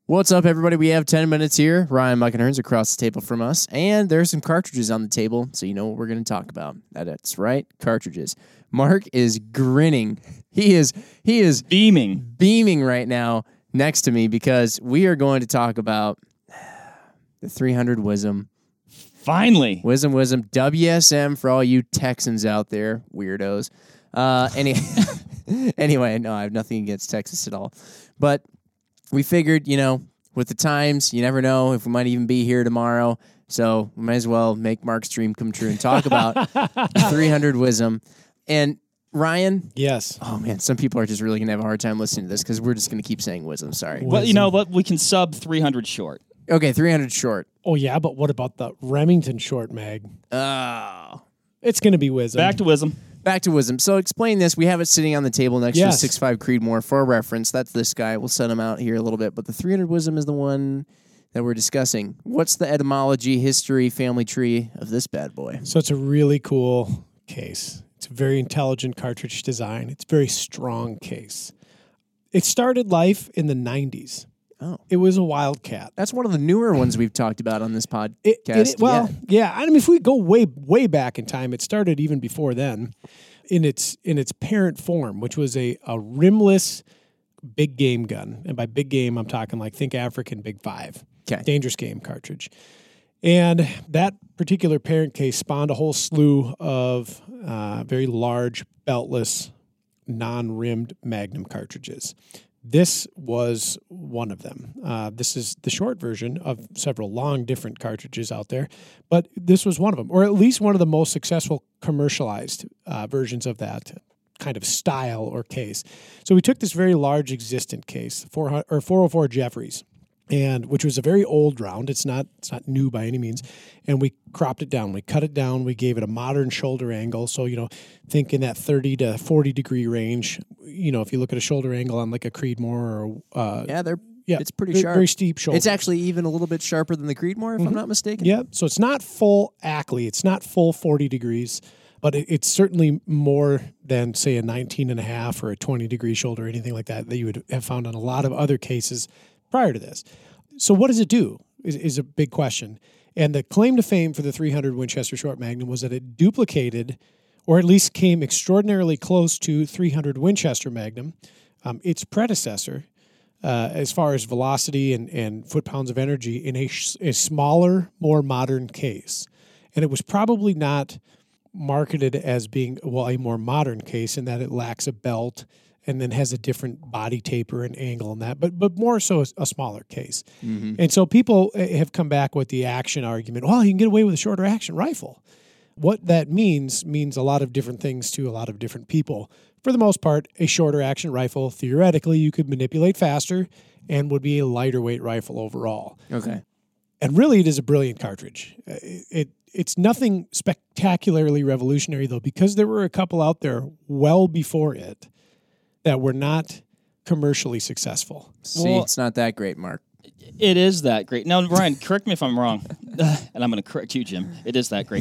What's up, everybody? We have 10 minutes here. Ryan Muckenhern's across the table from us, and there's some cartridges on the table, so you know what we're going to talk about. That's right, cartridges. Mark is grinning. He is beaming right now next to me because we are going to talk about the 300 WIZM. Finally. WIZM, WSM for all you Texans out there, weirdos. Anyway, no, I have nothing against Texas at all. But we figured, with the times, you never know if we might even be here tomorrow. So we might as well make Mark's dream come true and talk about 300 WIZM. And Ryan? Yes. Oh, man, some people are just really going to have a hard time listening to this because we're just going to keep saying WIZM. Sorry. Well, you know what? We can sub 300 short. Okay, 300 short. Oh, yeah, but what about the Remington short mag? Oh. It's going to be WIZM. Back to WIZM. Back to WIZM. So explain this. We have it sitting on the table next Yes. to 6.5 Creedmoor for reference. That's this guy. We'll set him out here a little bit. But the 300 WIZM is the one that we're discussing. What's the etymology, history, family tree of this bad boy? So it's a really cool case. It's a very intelligent cartridge design. It's a very strong case. It started life in the 90s. Oh. It was a Wildcat. That's one of the newer ones we've talked about on this podcast. Yeah. I mean, if we go way back in time, it started even before then in its parent form, which was a rimless big game gun. And by big game, I'm talking like think African Big 5. Okay. Dangerous game cartridge. And that particular parent case spawned a whole slew of very large, beltless, non-rimmed Magnum cartridges. This was one of them. This is the short version of several long, different cartridges out there, but this was one of them, or at least one of the most successful commercialized versions of that kind of style or case. So we took this very large existent case, 404 Jeffries, and which was a very old round. It's not new by any means. And we cropped it down. We cut it down. We gave it a modern shoulder angle. So, think in that 30 to 40 degree range. If you look at a shoulder angle on like a Creedmoor or it's pretty sharp. Very steep shoulder. It's actually even a little bit sharper than the Creedmoor, if I'm not mistaken. Yeah. So it's not full Ackley. It's not full 40 degrees, but it's certainly more than, say, a 19 and a half or a 20 degree shoulder or anything like that you would have found on a lot of other cases prior to this. So what does it do is a big question. And the claim to fame for the 300 Winchester Short Magnum was that it duplicated, or at least came extraordinarily close to 300 Winchester Magnum, its predecessor, as far as velocity and foot-pounds of energy in a smaller, more modern case. And it was probably not marketed as being, a more modern case in that it lacks a belt and then has a different body taper and angle and that, but more so a smaller case. Mm-hmm. And so people have come back with the action argument, you can get away with a shorter action rifle. What that means a lot of different things to a lot of different people. For the most part, a shorter action rifle, theoretically, you could manipulate faster and would be a lighter weight rifle overall. Okay. And really, it is a brilliant cartridge. It's nothing spectacularly revolutionary, though, because there were a couple out there well before it that were not commercially successul. See, it's not that great, Mark. It is that great. Now, Ryan, correct me if I'm wrong, and I'm going to correct you, Jim. It is that great.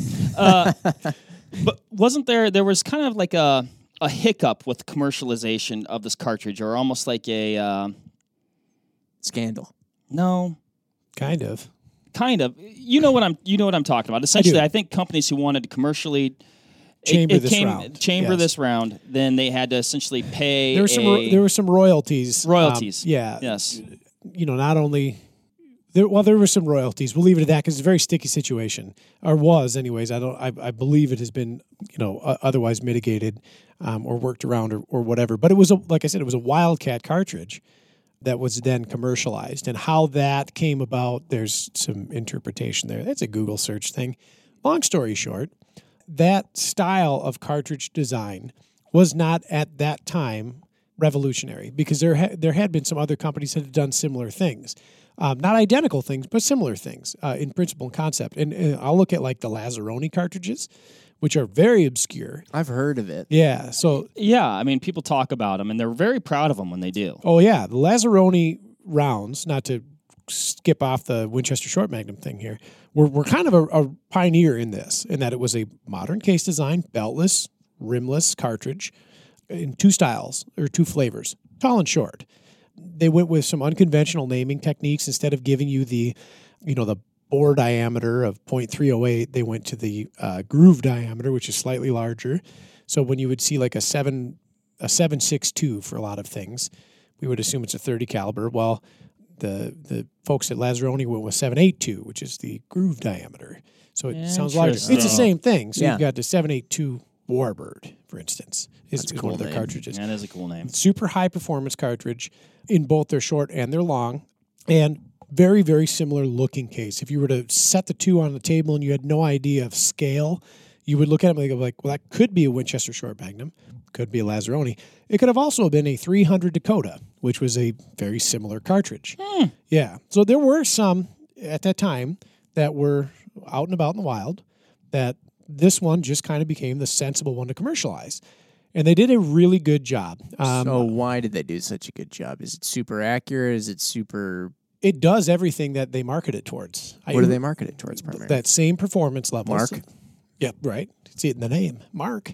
But wasn't there was kind of like a hiccup with commercialization of this cartridge, or almost like a scandal? No. Kind of. You know what I'm talking about. Essentially, I think companies who wanted to commercially chamber this round, then they had to essentially pay. There were some royalties. Yes. Not only there were some royalties. We'll leave it at that because it's a very sticky situation, or was, anyways. I believe it has been otherwise mitigated or worked around or whatever. But it was like I said, it was a Wildcat cartridge that was then commercialized, and how that came about. There's some interpretation there. That's a Google search thing. Long story short, that style of cartridge design was not at that time revolutionary because there had been some other companies that had done similar things. Not identical things, but similar things in principle and concept. And I'll look at like the Lazzaroni cartridges, which are very obscure. I've heard of it. Yeah. So I mean, people talk about them, and they're very proud of them when they do. Oh, yeah. The Lazzaroni rounds, not to skip off the Winchester Short Magnum thing here, we're kind of a pioneer in this, in that it was a modern case design, beltless, rimless cartridge in two styles, or two flavors, tall and short. they went with some unconventional naming techniques. Instead of giving you the bore diameter of .308, they went to the groove diameter, which is slightly larger. So when you would see like a 7.62 for a lot of things, we would assume it's a 30 caliber. Well, the folks at Lazzaroni went with 7.82, which is the groove diameter. So it sounds larger. It's the same thing. So you've got the 7.82 Warbird, for instance, is cool one of their name. cartridges. That is a cool name. Super high performance cartridge in both their short and their long, and very, very similar looking case. If you were to set the two on the table and you had no idea of scale, you would look at them and go like, well, that could be a Winchester Short Magnum, could be a Lazzaroni. It could have also been a 300 Dakota, which was a very similar cartridge. Yeah. So there were some at that time that were out and about in the wild that this one just kind of became the sensible one to commercialize. And they did a really good job. So why did they do such a good job? Is it super accurate? Is it super... It does everything that they market it towards. What do they market it towards primarily? That same performance levels. Mark? Yeah, right. See it in the name, Mark.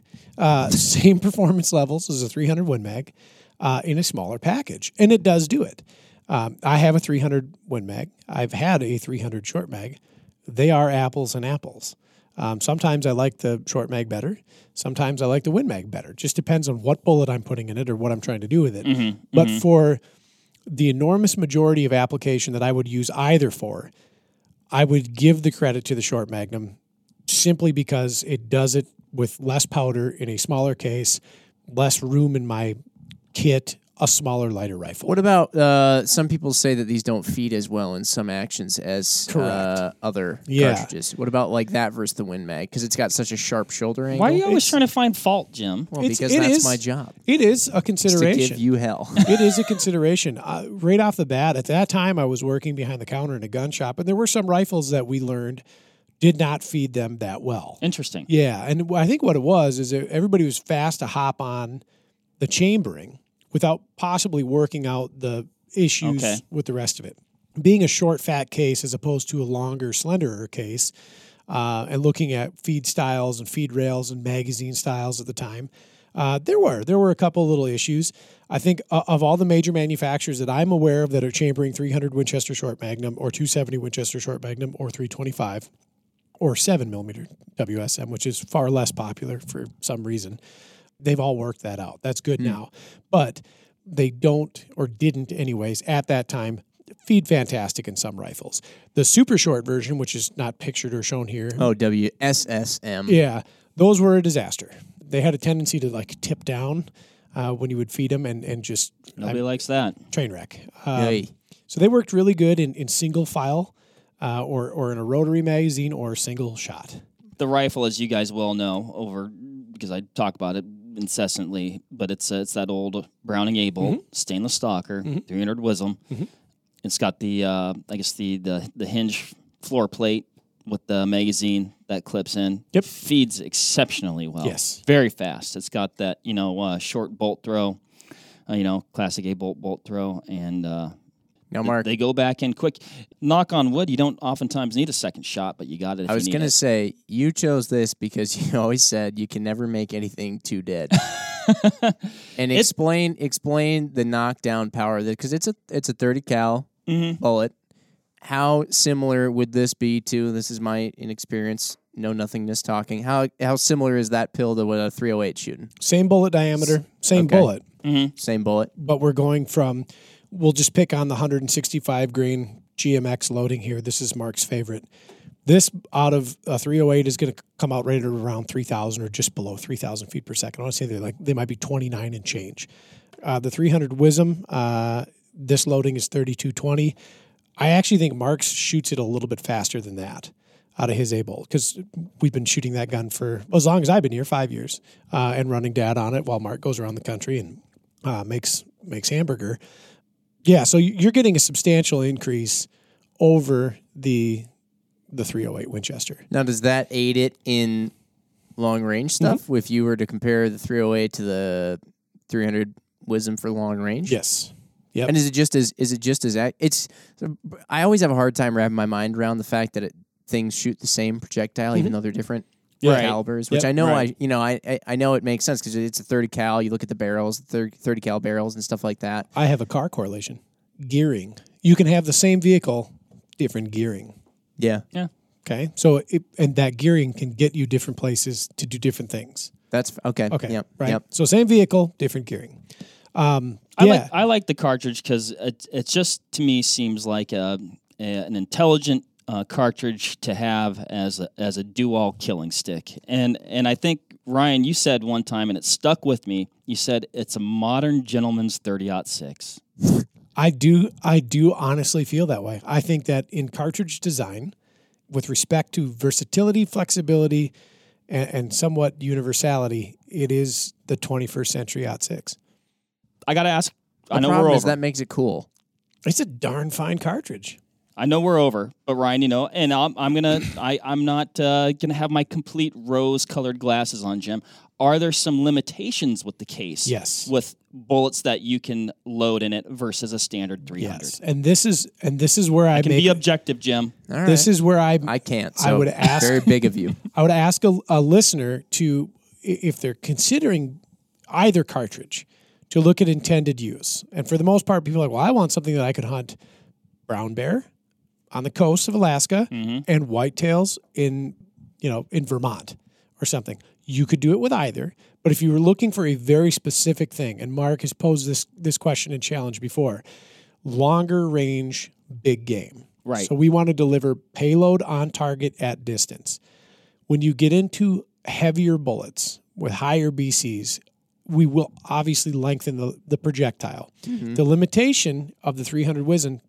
Same performance levels as a 300 Win Mag in a smaller package. And it does do it. I have a 300 Win Mag. I've had a 300 Short Mag. They are apples and apples. Sometimes I like the Short Mag better. Sometimes I like the Win Mag better. Just depends on what bullet I'm putting in it or what I'm trying to do with it. But for the enormous majority of application that I would use either for, I would give the credit to the Short Magnum simply because it does it with less powder in a smaller case, less room in my kit, a smaller, lighter rifle. What about some people say that these don't feed as well in some actions as other cartridges? What about like that versus the Win Mag? Because it's got such a sharp shoulder angle. Why are you always trying to find fault, Jim? Well, because that's my job. It is a consideration. To give you hell. It is a consideration. Right off the bat, at that time, I was working behind the counter in a gun shop, and there were some rifles that we learned did not feed them that well. Interesting. Yeah, and I think what it was is that everybody was fast to hop on the chambering without possibly working out the issues with the rest of it. Being a short, fat case as opposed to a longer, slenderer case, and looking at feed styles and feed rails and magazine styles at the time, there were a couple little issues. I think of all the major manufacturers that I'm aware of that are chambering 300 Winchester Short Magnum or 270 Winchester Short Magnum or 325 or 7mm WSM, which is far less popular for some reason, they've all worked that out. That's good now. But they don't, or didn't anyways, at that time, feed fantastic in some rifles. The super short version, which is not pictured or shown here. Oh, WSSM. Yeah, those were a disaster. They had a tendency to like tip down when you would feed them and just... Nobody likes that. Train wreck. Hey. So they worked really good in single file or in a rotary magazine or single shot. The rifle, as you guys well know, because I talk about it incessantly, but it's that old Browning A-bolt, stainless stalker, 300 Wisdom. It's got the I guess the hinge floor plate with the magazine that clips in. Yep. Feeds exceptionally well. Yes. Very fast. It's got that, short bolt throw, classic A-bolt throw, and Now, Mark, they go back in quick. Knock on wood, you don't oftentimes need a second shot, but you got it if I was you need going to it. say, you chose this because you always said you can never make anything too dead. And explain the knockdown power of it, because it's a 30 cal bullet. How similar would this be to, this is my inexperience, know nothingness talking, how similar is that pill to what a 308 shooting? Same bullet diameter, same bullet. Same bullet. But we're going from, we'll just pick on the 165 grain GMX loading here. This is Mark's favorite. This out of a 308 is going to come out rated around 3,000 or just below 3,000 feet per second. I want to say they might be 29 and change. The 300 Wisdom, this loading is 3220. I actually think Mark's shoots it a little bit faster than that out of his A-bolt, because we've been shooting that gun for as long as I've been here, 5 years, and running dad on it while Mark goes around the country and makes hamburger. Yeah, so you're getting a substantial increase over the 308 Winchester. Now, does that aid it in long range stuff? If you were to compare the 308 to the 300 Wisdom for long range? Yes. Yep. And is it just as I always have a hard time wrapping my mind around the fact that things shoot the same projectile even though they're different. Yeah. calibers, which Yep. I know Right. I know it makes sense because it's a 30 cal. You look at the barrels, 30 cal barrels and stuff like that. I have a car correlation. Gearing. You can have the same vehicle, different gearing. Yeah, Yeah. Okay. So, and that gearing can get you different places to do different things. that's okay. Okay. Yep. Right. Yep. So, same vehicle, different gearing. I like the cartridge because it just to me seems like an intelligent cartridge to have as a dual killing stick. And I think Ryan, you said one time, and it stuck with me. You said it's a modern gentleman's 30-06. I do honestly feel that way. I think that in cartridge design, with respect to versatility, flexibility, and somewhat universality, it is the 21st century '06. I got to ask. I The know we're problem over. is that makes it cool. It's a darn fine cartridge. I know we're over, but Ryan, and I'm not gonna have my complete rose-colored glasses on, Jim. Are there some limitations with the case? Yes. With bullets that you can load in it versus a standard 300. Yes, and this is where I Can make be objective, Jim. All right. this is where I can't. So I would ask- very big of you. I would ask a listener to, if they're considering either cartridge, to look at intended use. And for the most part, people are like, well, I want something that I could hunt brown bear on the coast of Alaska and whitetails in Vermont or something. You could do it with either. But if you were looking for a very specific thing, and Mark has posed this question and challenge before, longer range, big game. Right. So we want to deliver payload on target at distance. When you get into heavier bullets with higher BCs, we will obviously lengthen the projectile. The limitation of the 300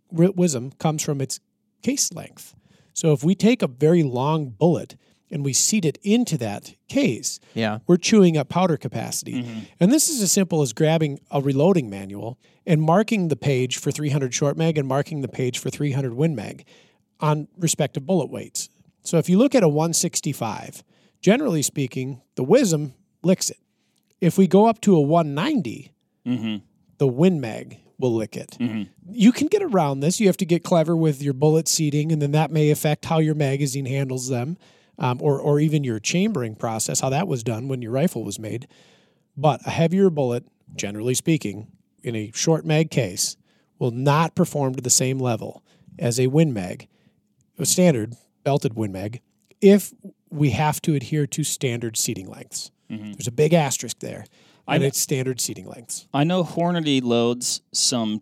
WISM comes from its case length. So if we take a very long bullet and we seat it into that case, Yeah. we're chewing up powder capacity. And this is as simple as grabbing a reloading manual and marking the page for 300 short mag and marking the page for 300 Win Mag on respective bullet weights. So if you look at a 165, generally speaking, the WISM licks it. If we go up to a 190, the Win Mag will lick it. You can get around this. You have to get clever with your bullet seating, and then that may affect how your magazine handles them, or even your chambering process, how that was done when your rifle was made. But a heavier bullet, generally speaking, in a short mag case, will not perform to the same level as a Win Mag, a standard belted Win Mag, if we have to adhere to standard seating lengths. There's a big asterisk there, and it's standard seating lengths. I know Hornady loads some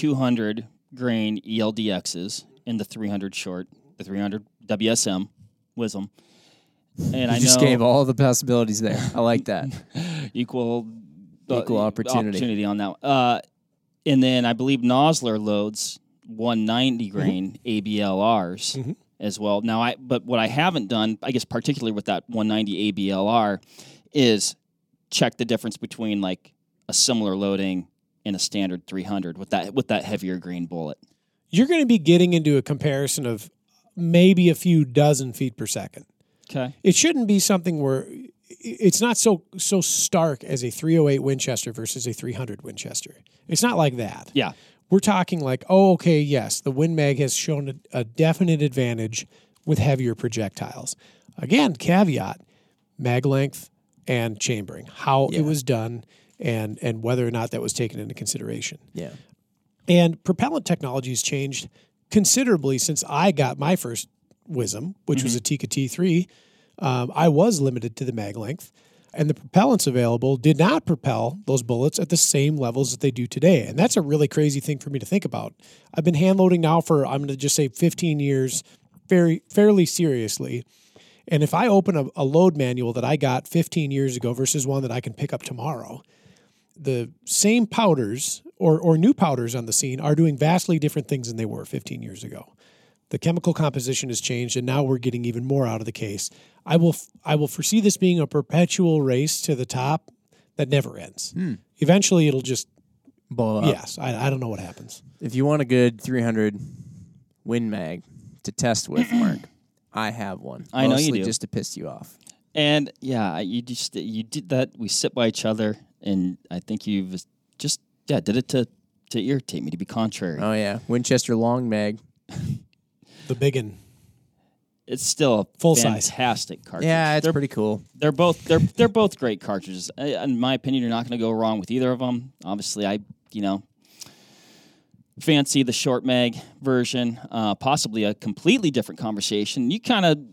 200 grain ELDXs in the 300 short, the 300 WSM WISM. And I You just know gave all the possibilities there. I like that. equal opportunity. on that. And then I believe Nosler loads 190 grain ABLRs as well. Now, but what I haven't done, I guess particularly with that 190 ABLR, is check the difference between like a similar loading and a standard 300 with that heavier grain bullet. You're going to be getting into a comparison of maybe a few dozen feet per second. Okay. It shouldn't be something where it's not so stark as a 308 Winchester versus a 300 Winchester. It's not like that. Yeah. We're talking like, yes, the Win Mag has shown a definite advantage with heavier projectiles. Again, caveat, mag length and chambering, how it was done and whether or not that was taken into consideration. Yeah. And propellant technology has changed considerably since I got my first WISM, which was a Tikka T3. I was limited to the mag length, and the propellants available did not propel those bullets at the same levels that they do today. And that's a really crazy thing for me to think about. I've been hand loading now for, I'm going to just say 15 years, fairly seriously. And if I open a load manual that I got 15 years ago versus one that I can pick up tomorrow, the same powders or new powders on the scene are doing vastly different things than they were 15 years ago. The chemical composition has changed, and now we're getting even more out of the case. I will foresee this being a perpetual race to the top that never ends. Eventually, it'll just Blow up. yes. I don't know what happens. If you want a good 300 Win Mag to test with, Mark, I have one. I know you Mostly do. just to piss you off. And yeah, you did that. We sit by each other, and I think you've just did it to irritate me, to be contrary. Oh yeah, Winchester Long Mag. The big one. it's still a Full size. fantastic cartridge. Yeah, it's they're, pretty cool. They're both great cartridges. In my opinion, you're not going to go wrong with either of them. Obviously, I fancy the short mag version. Possibly a completely different conversation. You kind of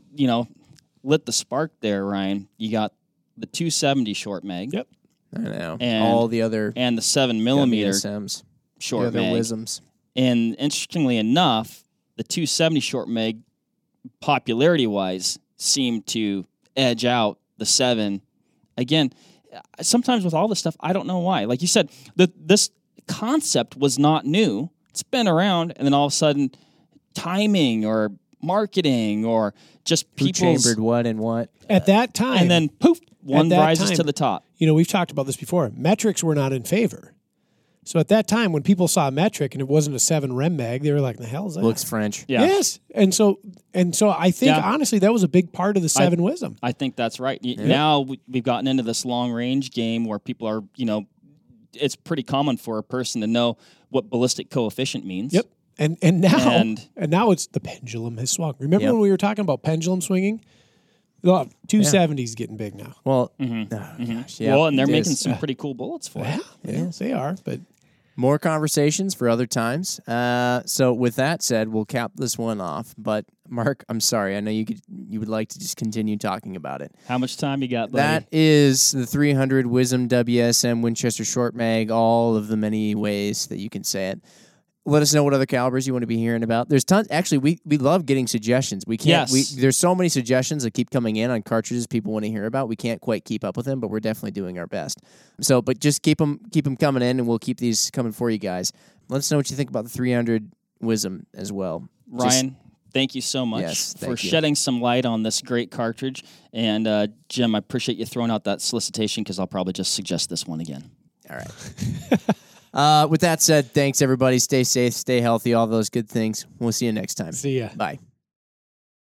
lit the spark there, Ryan. You got the 270 short mag. Yep. I know. And All the other and the 7mm WSMs, short the other mag. wisdoms. And interestingly enough, the 270 short mag, popularity-wise, seemed to edge out the 7. Again, sometimes with all this stuff, I don't know why. Like you said, this concept was not new. It's been around, and then all of a sudden, timing or marketing or just Who people's... chambered what and what? At that time, And then, poof, one that rises time, to the top. we've talked about this before. Metrics were not in favor. So at that time, when people saw a metric and it wasn't a 7 rem mag, they were like, "The hell is that?" Looks French. Yeah. Yes, and so I think Yeah. honestly that was a big part of the 7 wisdom. I think that's right. Now we've gotten into this long range game where people are, it's pretty common for a person to know what ballistic coefficient means. Yep. And now And- now it's the pendulum has swung. Remember Yep. when we were talking about pendulum swinging? Oh, 270's getting big now. Well, oh, gosh, yeah, Well, and they're it making is. some pretty cool bullets for it. Yes, they are. But More conversations for other times. So with that said, we'll cap this one off. But Mark, I'm sorry. I know you would like to just continue talking about it. How much time you got, buddy? That is the 300 Wisdom WSM Winchester Short Mag, all of the many ways that you can say it. Let us know what other calibers you want to be hearing about. There's tons. Actually, we love getting suggestions. We can't. Yes. There's so many suggestions that keep coming in on cartridges people want to hear about. We can't quite keep up with them, but we're definitely doing our best. So, but just keep them coming in, and we'll keep these coming for you guys. Let us know what you think about the 300 Wisdom as well. Ryan, thank you so much Yes, for thank you. shedding some light on this great cartridge. And Jim, I appreciate you throwing out that solicitation because I'll probably just suggest this one again. All right. With that said, thanks everybody. Stay safe, stay healthy, all those good things. We'll see you next time. see ya. Bye.